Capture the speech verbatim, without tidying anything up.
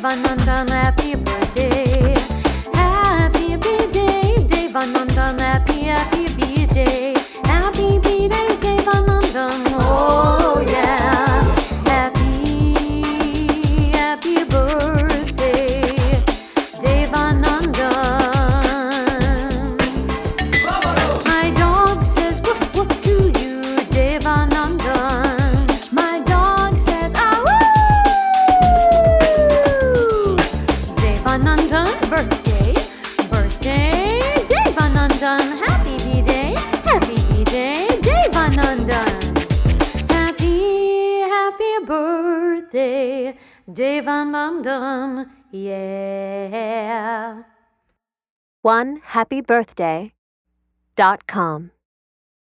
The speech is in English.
Devanandan, happy birthday. Happy birthday, Devanandan, happy, happy birthday. Happy birthday, Devanandan, oh yeah. Happy, happy birthday, Devanandan. My dog says woof woof to you, Devanandan. My dog says ah woo. Devanandan, birthday, birthday, Devanandan, happy birthday, happy birthday, Devanandan. Happy, happy birthday, Devanandan, yeah. one happy birthday dot com